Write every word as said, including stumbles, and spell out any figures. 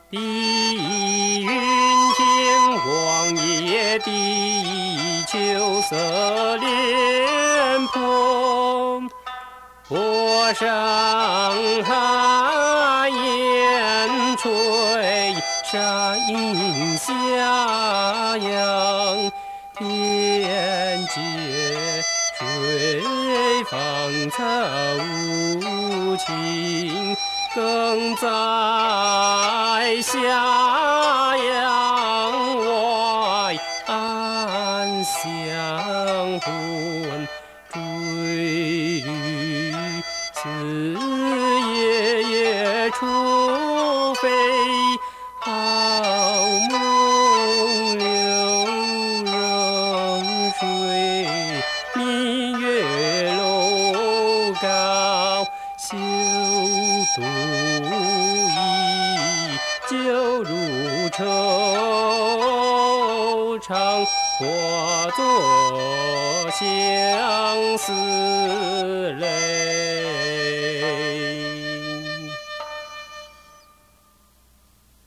地云天荒野，地球色莲蓬。火上寒烟吹，山阴下扬。天界水芳草无情，更在下阳外暗香魂追绿，此夜夜初飞，好梦流仍睡，明月楼高休独倚，酒入愁肠，化作相思